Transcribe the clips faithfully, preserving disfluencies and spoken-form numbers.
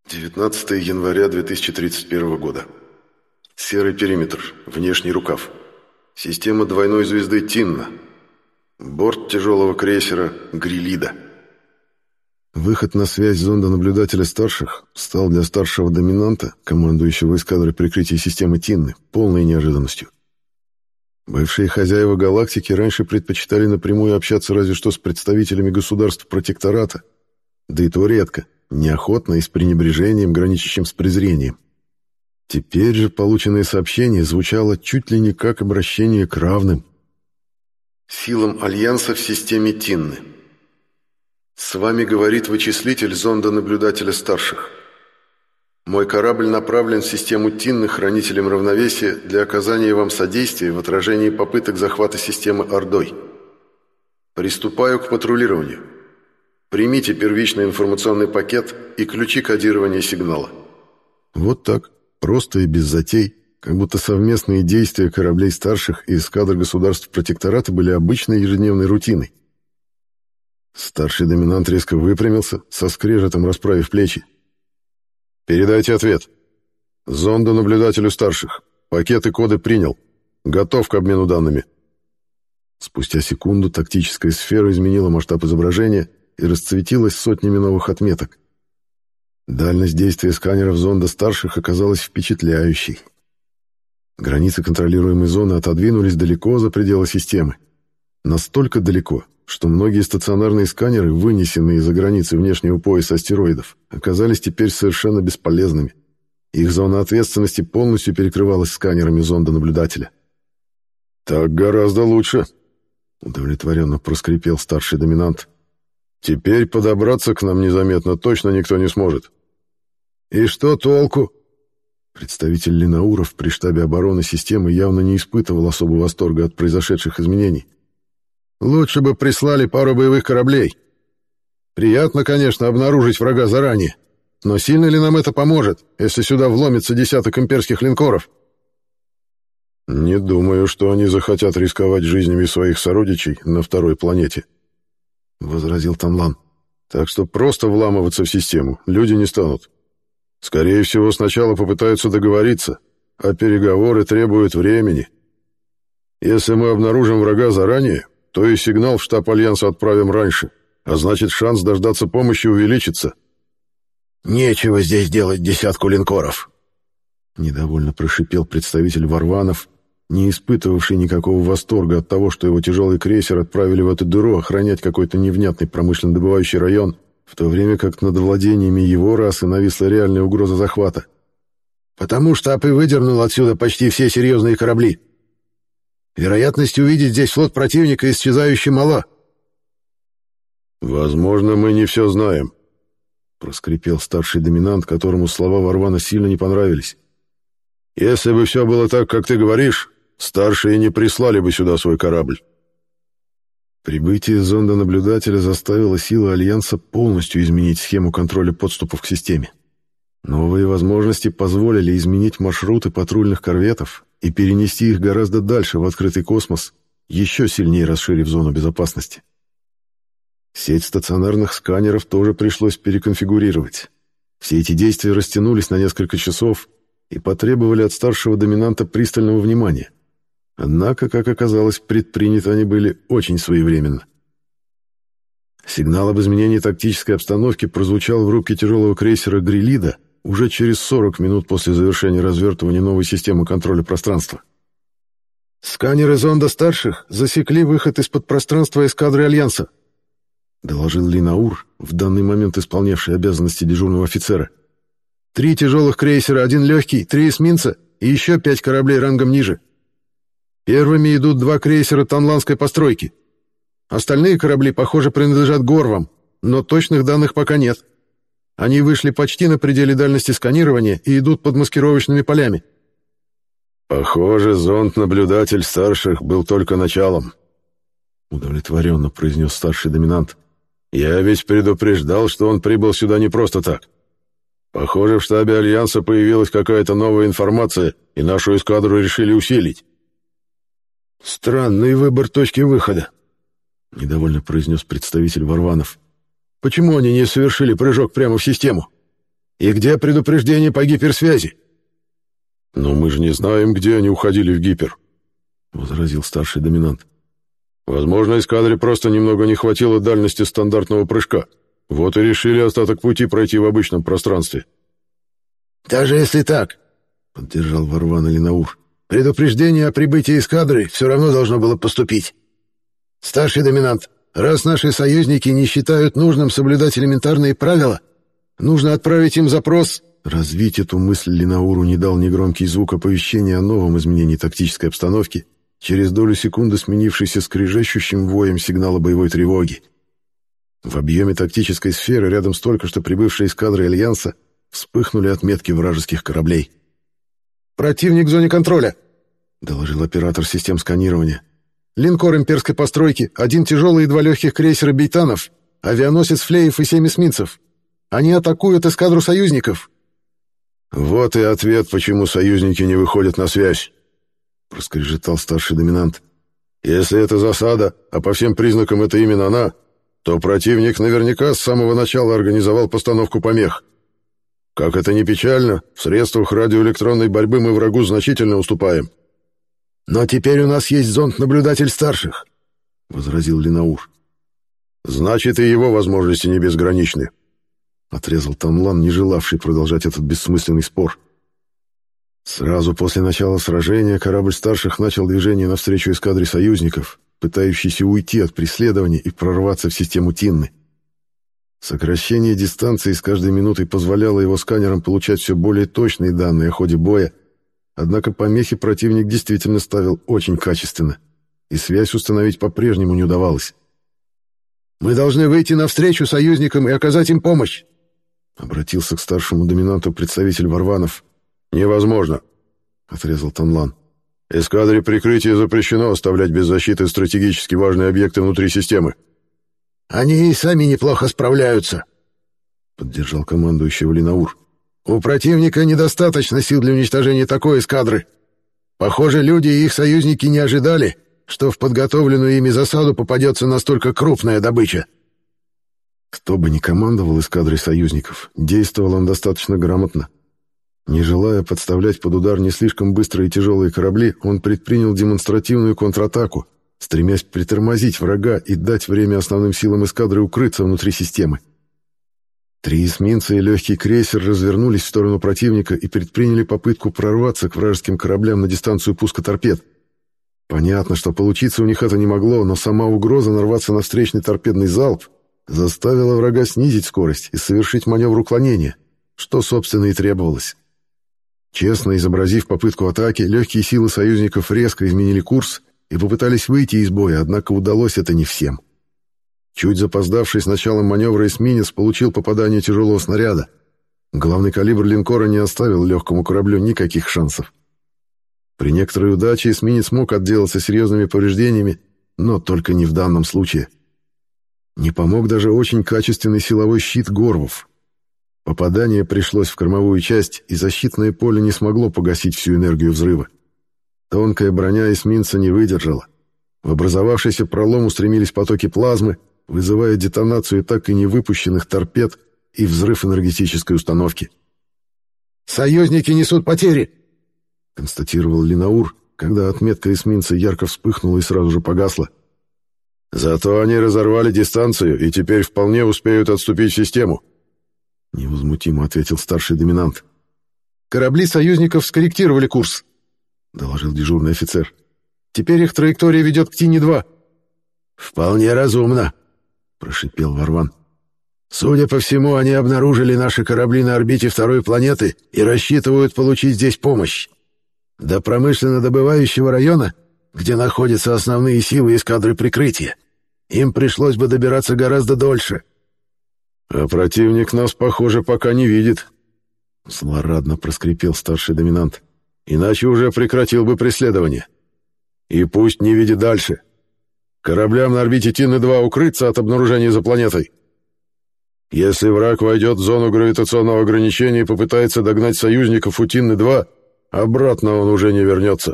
девятнадцатое января две тысячи тридцать первого года. Серый периметр, внешний рукав. Система двойной звезды Тинна. Борт тяжелого крейсера Грилида. Выход на связь зонда-наблюдателя старших стал для старшего доминанта, командующего эскадрой прикрытия системы Тинны, полной неожиданностью. Бывшие хозяева галактики раньше предпочитали напрямую общаться разве что с представителями государств протектората, да и то редко, неохотно и с пренебрежением, граничащим с презрением. Теперь же полученное сообщение звучало чуть ли не как обращение к равным. Силам Альянса в системе Тинны. С вами говорит вычислитель зонда-наблюдателя старших. Мой корабль направлен в систему Тинны хранителем равновесия для оказания вам содействия в отражении попыток захвата системы Ордой. Приступаю к патрулированию. Примите первичный информационный пакет и ключи кодирования сигнала. Вот так, просто и без затей, как будто совместные действия кораблей старших и эскадр государств протектората были обычной ежедневной рутиной. Старший доминант резко выпрямился, со скрежетом расправив плечи. «Передайте ответ. Зонду-наблюдателю старших. Пакеты коды принял. Готов к обмену данными». Спустя секунду тактическая сфера изменила масштаб изображения и расцветилась сотнями новых отметок. Дальность действия сканеров зонда старших оказалась впечатляющей. Границы контролируемой зоны отодвинулись далеко за пределы системы. Настолько далеко, что многие стационарные сканеры, вынесенные за границы внешнего пояса астероидов, оказались теперь совершенно бесполезными. Их зона ответственности полностью перекрывалась сканерами зонда-наблюдателя. «Так гораздо лучше», — удовлетворенно проскрипел старший доминант. «Теперь подобраться к нам незаметно точно никто не сможет». «И что толку?» Представитель Линауров при штабе обороны системы явно не испытывал особого восторга от произошедших изменений. «Лучше бы прислали пару боевых кораблей. Приятно, конечно, обнаружить врага заранее, но сильно ли нам это поможет, если сюда вломится десяток имперских линкоров?» «Не думаю, что они захотят рисковать жизнями своих сородичей на второй планете», — возразил Тамлан. «Так что просто вламываться в систему люди не станут. Скорее всего, сначала попытаются договориться, а переговоры требуют времени. Если мы обнаружим врага заранее, то и сигнал в штаб Альянса отправим раньше, а значит, шанс дождаться помощи увеличится». «Нечего здесь делать десятку линкоров», — недовольно прошипел представитель Варванов, не испытывавший никакого восторга от того, что его тяжелый крейсер отправили в эту дыру охранять какой-то невнятный промышленно-добывающий район, в то время как над владениями его расы нависла реальная угроза захвата. «Потому штаб и выдернул отсюда почти все серьезные корабли. Вероятность увидеть здесь флот противника исчезающе мала». «Возможно, мы не все знаем», — проскрипел старший доминант, которому слова Варвана сильно не понравились. «Если бы все было так, как ты говоришь, старшие не прислали бы сюда свой корабль». Прибытие зонда-наблюдателя заставило силы Альянса полностью изменить схему контроля подступов к системе. Новые возможности позволили изменить маршруты патрульных корветов и перенести их гораздо дальше в открытый космос, еще сильнее расширив зону безопасности. Сеть стационарных сканеров тоже пришлось переконфигурировать. Все эти действия растянулись на несколько часов и потребовали от старшего доминанта пристального внимания. Однако, как оказалось, предприняты они были очень своевременно. Сигнал об изменении тактической обстановки прозвучал в рубке тяжелого крейсера «Грилида» уже через сорок минут после завершения развертывания новой системы контроля пространства. «Сканеры зонда старших засекли выход из-под пространства эскадры Альянса», — доложил Линаур, в данный момент исполнявший обязанности дежурного офицера. «Три тяжелых крейсера, один легкий, три эсминца и еще пять кораблей рангом ниже. Первыми идут два крейсера танланской постройки. Остальные корабли, похоже, принадлежат горвам, но точных данных пока нет. Они вышли почти на пределе дальности сканирования и идут под маскировочными полями». «Похоже, зонд-наблюдатель старших был только началом», — удовлетворенно произнес старший доминант. «Я ведь предупреждал, что он прибыл сюда не просто так. Похоже, в штабе Альянса появилась какая-то новая информация, и нашу эскадру решили усилить». «Странный выбор точки выхода», — недовольно произнес представитель Варванов. «Почему они не совершили прыжок прямо в систему? И где предупреждение по гиперсвязи?» «Но мы же не знаем, где они уходили в гипер», — возразил старший доминант. «Возможно, эскадре просто немного не хватило дальности стандартного прыжка. Вот и решили остаток пути пройти в обычном пространстве». «Даже если так», — поддержал Варван Алинаур, «предупреждение о прибытии эскадры все равно должно было поступить. Старший доминант, раз наши союзники не считают нужным соблюдать элементарные правила, нужно отправить им запрос». Развить эту мысль Линауру не дал негромкий звук оповещения о новом изменении тактической обстановки, через долю секунды сменившийся скрежещущим воем сигнала боевой тревоги. В объеме тактической сферы рядом с только что прибывшей эскадрой Альянса вспыхнули отметки вражеских кораблей. «Противник в зоне контроля», — доложил оператор систем сканирования. «Линкор имперской постройки, один тяжелый и два легких крейсера «Бейтанов», авианосец «Флеев» и семь эсминцев. Они атакуют эскадру союзников». «Вот и ответ, почему союзники не выходят на связь», — проскрежетал старший доминант. «Если это засада, а по всем признакам это именно она, то противник наверняка с самого начала организовал постановку помех. Как это ни печально, в средствах радиоэлектронной борьбы мы врагу значительно уступаем». «Но теперь у нас есть зонд-наблюдатель старших», — возразил Линаур. «Значит, и его возможности не безграничны», — отрезал Танлан, не желавший продолжать этот бессмысленный спор. Сразу после начала сражения корабль старших начал движение навстречу эскадре союзников, пытающейся уйти от преследования и прорваться в систему Тинны. Сокращение дистанции с каждой минутой позволяло его сканерам получать все более точные данные о ходе боя, однако помехи противник действительно ставил очень качественно, и связь установить по-прежнему не удавалось. «Мы должны выйти навстречу союзникам и оказать им помощь», — обратился к старшему доминанту представитель Варванов. «Невозможно», — отрезал Танлан. «Эскадре прикрытия запрещено оставлять без защиты стратегически важные объекты внутри системы». «Они и сами неплохо справляются», — поддержал командующего Линаур. «У противника недостаточно сил для уничтожения такой эскадры. Похоже, люди и их союзники не ожидали, что в подготовленную ими засаду попадется настолько крупная добыча». Кто бы ни командовал эскадрой союзников, действовал он достаточно грамотно. Не желая подставлять под удар не слишком быстрые и тяжелые корабли, он предпринял демонстративную контратаку, стремясь притормозить врага и дать время основным силам эскадры укрыться внутри системы. Три эсминца и легкий крейсер развернулись в сторону противника и предприняли попытку прорваться к вражеским кораблям на дистанцию пуска торпед. Понятно, что получиться у них это не могло, но сама угроза нарваться на встречный торпедный залп заставила врага снизить скорость и совершить маневр уклонения, что, собственно, и требовалось. Честно изобразив попытку атаки, легкие силы союзников резко изменили курс и попытались выйти из боя, однако удалось это не всем. Чуть запоздавший с началом маневра эсминец получил попадание тяжелого снаряда. Главный калибр линкора не оставил легкому кораблю никаких шансов. При некоторой удаче эсминец мог отделаться серьезными повреждениями, но только не в данном случае. Не помог даже очень качественный силовой щит Горвов. Попадание пришлось в кормовую часть, и защитное поле не смогло погасить всю энергию взрыва. Тонкая броня эсминца не выдержала. В образовавшийся пролом устремились потоки плазмы, вызывая детонацию так и не выпущенных торпед и взрыв энергетической установки. «Союзники несут потери», — констатировал Линаур, когда отметка эсминца ярко вспыхнула и сразу же погасла. «Зато они разорвали дистанцию и теперь вполне успеют отступить в систему», — невозмутимо ответил старший доминант. «Корабли союзников скорректировали курс», — доложил дежурный офицер. «Теперь их траектория ведет к Тине-два». «Вполне разумно», — прошипел Варван. «Судя по всему, они обнаружили наши корабли на орбите второй планеты и рассчитывают получить здесь помощь. До промышленно-добывающего района, где находятся основные силы эскадры прикрытия, им пришлось бы добираться гораздо дольше». «А противник нас, похоже, пока не видит», — злорадно проскрипел старший доминант. «Иначе уже прекратил бы преследование. И пусть не видит дальше. Кораблям на орбите Тинны-два укрыться от обнаружения за планетой. Если враг войдет в зону гравитационного ограничения и попытается догнать союзников у Тинны-два, обратно он уже не вернется».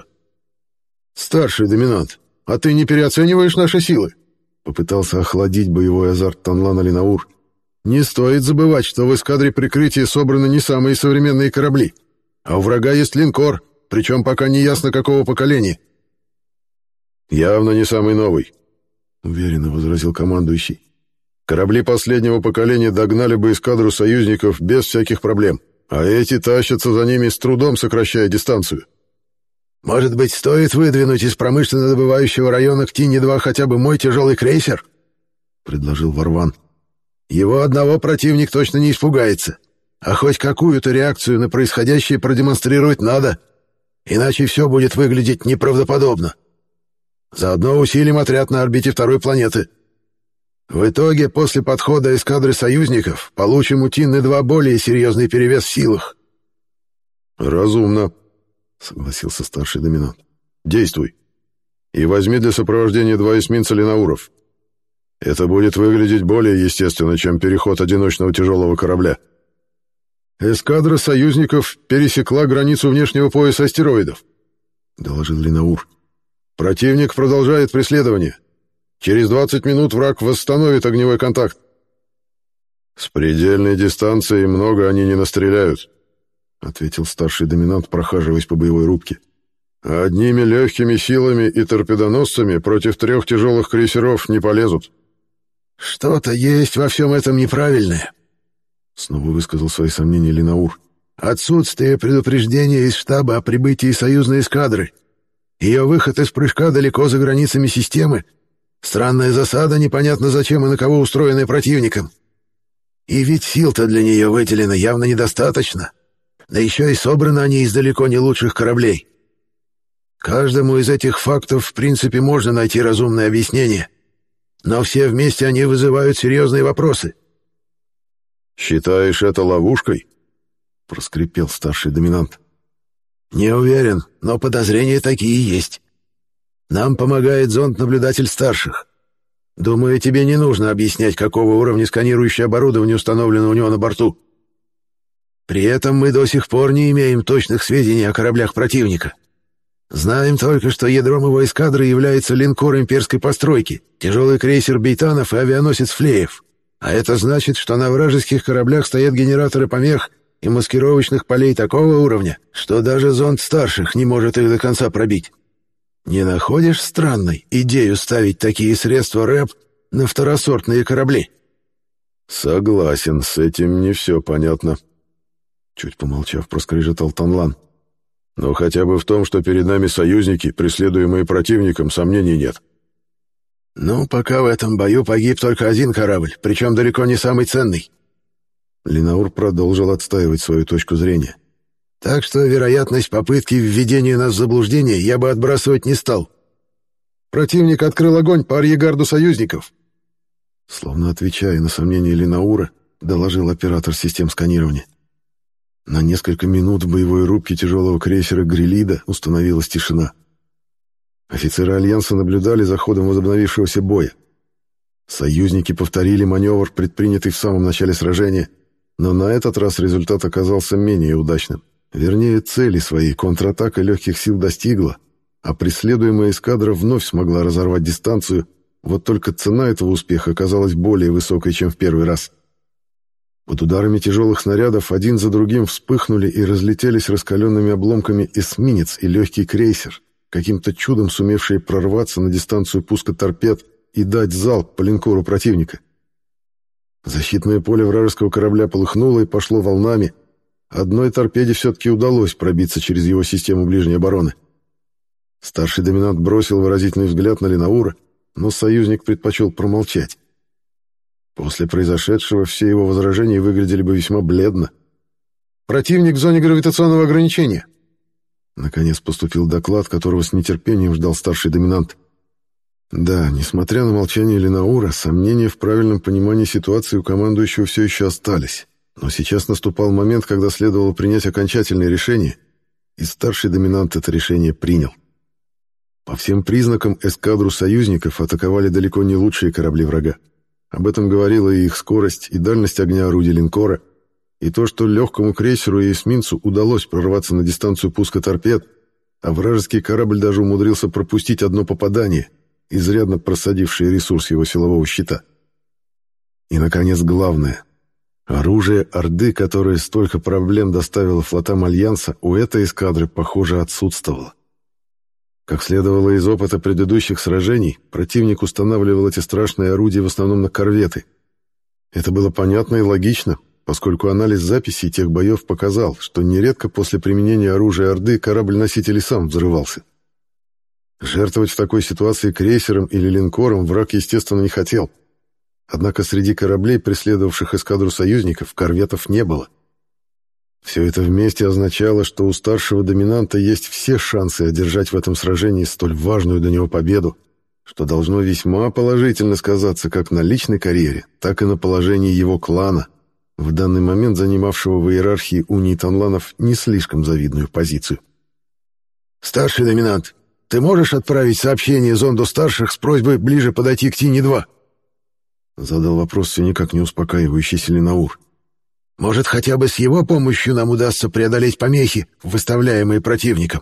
«Старший доминант, а ты не переоцениваешь наши силы?» — попытался охладить боевой азарт Танлана Линаур. Не стоит забывать, что в эскадре прикрытия собраны не самые современные корабли, а у врага есть линкор, причем пока не ясно какого поколения. «Явно не самый новый», — уверенно возразил командующий. «Корабли последнего поколения догнали бы эскадру союзников без всяких проблем, а эти тащатся за ними с трудом, сокращая дистанцию». «Может быть, стоит выдвинуть из промышленно добывающего района к Тинне-два хотя бы мой тяжелый крейсер?» — предложил Варван. «Его одного противник точно не испугается, а хоть какую-то реакцию на происходящее продемонстрировать надо, иначе все будет выглядеть неправдоподобно. Заодно усилим отряд на орбите второй планеты. В итоге, после подхода эскадры союзников, получим у Тинны-два более серьезный перевес в силах». «Разумно», — согласился старший доминант. «Действуй. И возьми для сопровождения два эсминца Линауров. Это будет выглядеть более естественно, чем переход одиночного тяжелого корабля». «Эскадра союзников пересекла границу внешнего пояса астероидов», — доложил Линаур. «Противник продолжает преследование. Через двадцать минут враг восстановит огневой контакт». «С предельной дистанции много они не настреляют», — ответил старший доминант, прохаживаясь по боевой рубке. «Одними легкими силами и торпедоносцами против трех тяжелых крейсеров не полезут». «Что-то есть во всем этом неправильное», — снова высказал свои сомнения Линаур. «Отсутствие предупреждения из штаба о прибытии союзной эскадры, ее выход из прыжка далеко за границами системы, странная засада, непонятно зачем и на кого устроенная противником. И ведь сил-то для нее выделено явно недостаточно, да еще и собраны они из далеко не лучших кораблей. Каждому из этих фактов в принципе можно найти разумное объяснение, но все вместе они вызывают серьезные вопросы». «Считаешь это ловушкой?» — проскрипел старший доминант. «Не уверен, но подозрения такие есть. Нам помогает зонд-наблюдатель старших. Думаю, тебе не нужно объяснять, какого уровня сканирующее оборудование установлено у него на борту. При этом мы до сих пор не имеем точных сведений о кораблях противника. Знаем только, что ядром его эскадры является линкор имперской постройки, тяжелый крейсер Бейтанов и авианосец Флеев. А это значит, что на вражеских кораблях стоят генераторы помех и маскировочных полей такого уровня, что даже зонд старших не может их до конца пробить. Не находишь странной идею ставить такие средства РЭП на второсортные корабли?» «Согласен, с этим не все понятно», — чуть помолчав, проскрежетал Танлан. «Но хотя бы в том, что перед нами союзники, преследуемые противником, сомнений нет». «Ну, пока в этом бою погиб только один корабль, причем далеко не самый ценный». Линаур продолжил отстаивать свою точку зрения. «Так что вероятность попытки введения нас в заблуждение я бы отбрасывать не стал». «Противник открыл огонь по арьегарду союзников», — словно отвечая на сомнения Линаура, доложил оператор систем сканирования. На несколько минут в боевой рубке тяжелого крейсера «Грилида» установилась тишина. Офицеры Альянса наблюдали за ходом возобновившегося боя. Союзники повторили маневр, предпринятый в самом начале сражения, но на этот раз результат оказался менее удачным. Вернее, цели своей контратака легких сил достигла, а преследуемая эскадра вновь смогла разорвать дистанцию, вот только цена этого успеха оказалась более высокой, чем в первый раз. Под ударами тяжелых снарядов один за другим вспыхнули и разлетелись раскаленными обломками эсминец и легкий крейсер, каким-то чудом сумевшие прорваться на дистанцию пуска торпед и дать залп по линкору противника. Защитное поле вражеского корабля полыхнуло и пошло волнами. Одной торпеде все-таки удалось пробиться через его систему ближней обороны. Старший доминант бросил выразительный взгляд на Линаура, но союзник предпочел промолчать. После произошедшего все его возражения выглядели бы весьма бледно. «Противник в зоне гравитационного ограничения», — наконец поступил доклад, которого с нетерпением ждал старший доминант. Да, несмотря на молчание Линаура, сомнения в правильном понимании ситуации у командующего все еще остались. Но сейчас наступал момент, когда следовало принять окончательное решение, и старший доминант это решение принял. По всем признакам эскадру союзников атаковали далеко не лучшие корабли врага. Об этом говорила и их скорость, и дальность огня орудий линкора, и то, что легкому крейсеру и эсминцу удалось прорваться на дистанцию пуска торпед, а вражеский корабль даже умудрился пропустить одно попадание, изрядно просадившее ресурс его силового щита. И, наконец, главное. Оружие Орды, которое столько проблем доставило флотам Альянса, у этой эскадры, похоже, отсутствовало. Как следовало из опыта предыдущих сражений, противник устанавливал эти страшные орудия в основном на корветы. Это было понятно и логично, поскольку анализ записей тех боев показал, что нередко после применения оружия Орды корабль-носитель и сам взрывался. Жертвовать в такой ситуации крейсером или линкором враг, естественно, не хотел. Однако среди кораблей, преследовавших эскадру союзников, корветов не было. Все это вместе означало, что у старшего доминанта есть все шансы одержать в этом сражении столь важную для него победу, что должно весьма положительно сказаться как на личной карьере, так и на положении его клана, в данный момент занимавшего в иерархии унии танланов не слишком завидную позицию. «Старший доминант, ты можешь отправить сообщение зонду старших с просьбой ближе подойти к Тини-два?» Задал вопрос все никак не успокаивающийся Линаур. «Может, хотя бы с его помощью нам удастся преодолеть помехи, выставляемые противником?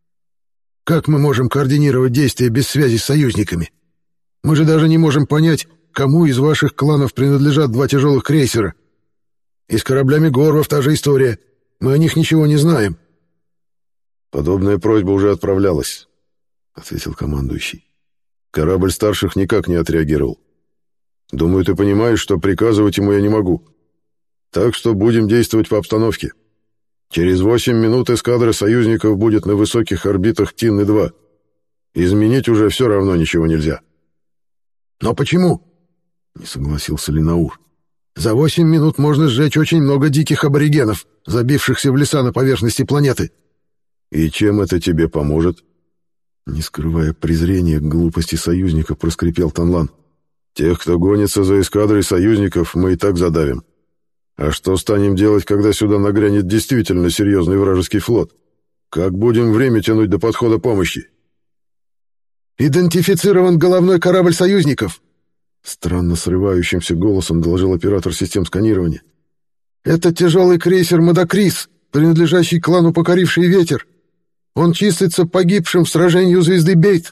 Как мы можем координировать действия без связи с союзниками? Мы же даже не можем понять, кому из ваших кланов принадлежат два тяжелых крейсера. И с кораблями Горвов та же история. Мы о них ничего не знаем». «Подобная просьба уже отправлялась», — ответил командующий. «Корабль старших никак не отреагировал. Думаю, ты понимаешь, что приказывать ему я не могу. Так что будем действовать по обстановке. Через восемь минут эскадра союзников будет на высоких орбитах Тинны-два. Изменить уже все равно ничего нельзя». «Но почему?» — не согласился Линаур. «За восемь минут можно сжечь очень много диких аборигенов, забившихся в леса на поверхности планеты». «И чем это тебе поможет?» Не скрывая презрения к глупости союзника, проскрипел Танлан. «Тех, кто гонится за эскадрой союзников, мы и так задавим. А что станем делать, когда сюда нагрянет действительно серьезный вражеский флот? Как будем время тянуть до подхода помощи?» «Идентифицирован головной корабль союзников», — странно срывающимся голосом доложил оператор систем сканирования. «Это тяжелый крейсер «Мадакрис», принадлежащий клану «Покоривший ветер». Он числится погибшим в сражении у звезды Бейт».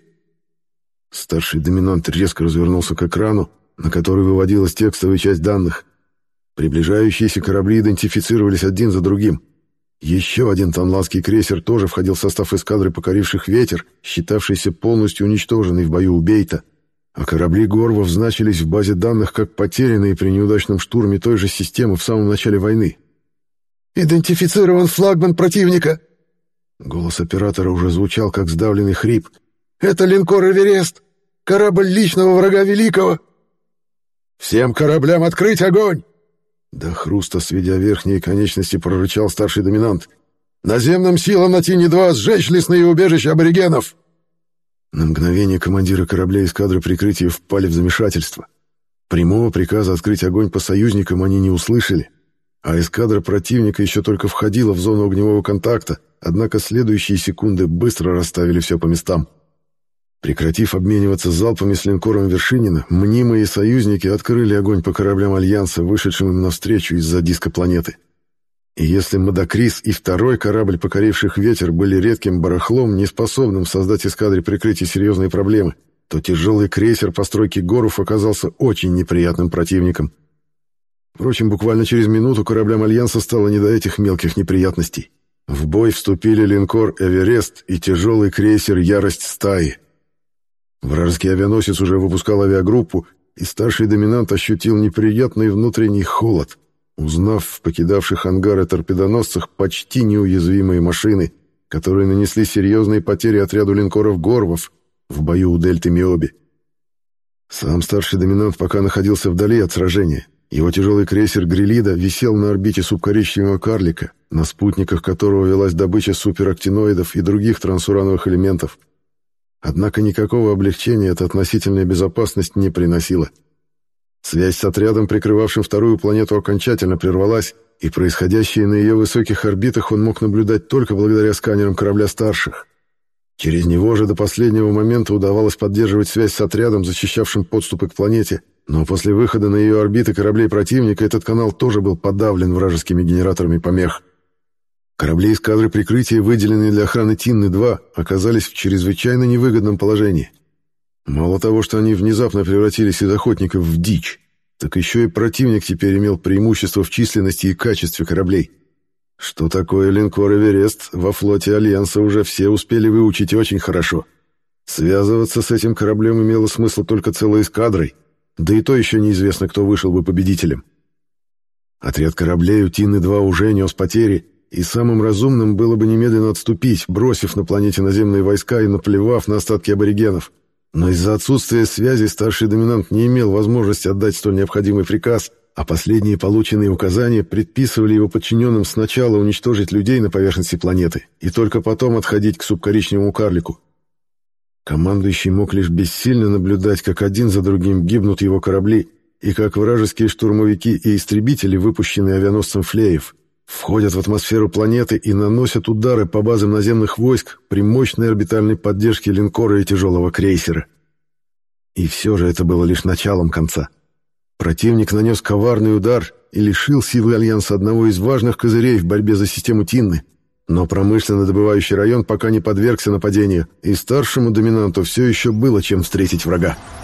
Старший доминант резко развернулся к экрану, на который выводилась текстовая часть данных. Приближающиеся корабли идентифицировались один за другим. Еще один танланский крейсер тоже входил в состав эскадры «Покоривших ветер», считавшийся полностью уничтоженный в бою у Бейта, а корабли Горвов значились в базе данных как потерянные при неудачном штурме той же системы в самом начале войны. «Идентифицирован флагман противника!» Голос оператора уже звучал как сдавленный хрип. «Это линкор «Эверест», корабль личного врага Великого!» «Всем кораблям открыть огонь!» До хруста, сведя верхние конечности, прорычал старший доминант. «Наземным силам на Тини-два сжечь лесные убежища аборигенов!» На мгновение командиры кораблей эскадры прикрытия впали в замешательство. Прямого приказа открыть огонь по союзникам они не услышали, а эскадра противника еще только входила в зону огневого контакта, однако следующие секунды быстро расставили все по местам. Прекратив обмениваться залпами с линкором Вершинина, мнимые союзники открыли огонь по кораблям Альянса, вышедшим им навстречу из-за диска планеты. И если Мадакрис и второй корабль «Покоривших ветер» были редким барахлом, неспособным создать эскадре прикрытия серьезные проблемы, то тяжелый крейсер постройки Горов оказался очень неприятным противником. Впрочем, буквально через минуту кораблям Альянса стало не до этих мелких неприятностей. В бой вступили линкор «Эверест» и тяжелый крейсер «Ярость стаи». Вражеский авианосец уже выпускал авиагруппу, и старший доминант ощутил неприятный внутренний холод, узнав в покидавших ангары торпедоносцах почти неуязвимые машины, которые нанесли серьезные потери отряду линкоров Горвов в бою у дельты Миоби. Сам старший доминант пока находился вдали от сражения. Его тяжелый крейсер «Грилида» висел на орбите субкоричневого карлика, на спутниках которого велась добыча суперактиноидов и других трансурановых элементов. Однако никакого облегчения эта относительная безопасность не приносила. Связь с отрядом, прикрывавшим вторую планету, окончательно прервалась, и происходящее на ее высоких орбитах он мог наблюдать только благодаря сканерам корабля старших. Через него же до последнего момента удавалось поддерживать связь с отрядом, защищавшим подступы к планете, но после выхода на ее орбиты кораблей противника этот канал тоже был подавлен вражескими генераторами помех. Корабли эскадры прикрытия, выделенные для охраны Тинны-два, оказались в чрезвычайно невыгодном положении. Мало того, что они внезапно превратились из охотников в дичь, так еще и противник теперь имел преимущество в численности и качестве кораблей. Что такое линкор «Эверест» во флоте Альянса уже все успели выучить очень хорошо. Связываться с этим кораблем имело смысл только целой эскадрой, да и то еще неизвестно, кто вышел бы победителем. Отряд кораблей у Тинны-два уже нес потери, и самым разумным было бы немедленно отступить, бросив на планете наземные войска и наплевав на остатки аборигенов. Но из-за отсутствия связи старший доминант не имел возможности отдать столь необходимый приказ, а последние полученные указания предписывали его подчиненным сначала уничтожить людей на поверхности планеты и только потом отходить к субкоричневому карлику. Командующий мог лишь бессильно наблюдать, как один за другим гибнут его корабли, и как вражеские штурмовики и истребители, выпущенные авианосцем Флеев, входят в атмосферу планеты и наносят удары по базам наземных войск при мощной орбитальной поддержке линкора и тяжелого крейсера. И все же это было лишь началом конца. Противник нанес коварный удар и лишил силы Альянса одного из важных козырей в борьбе за систему Тинны, но промышленно добывающий район пока не подвергся нападению, и старшему доминанту все еще было чем встретить врага.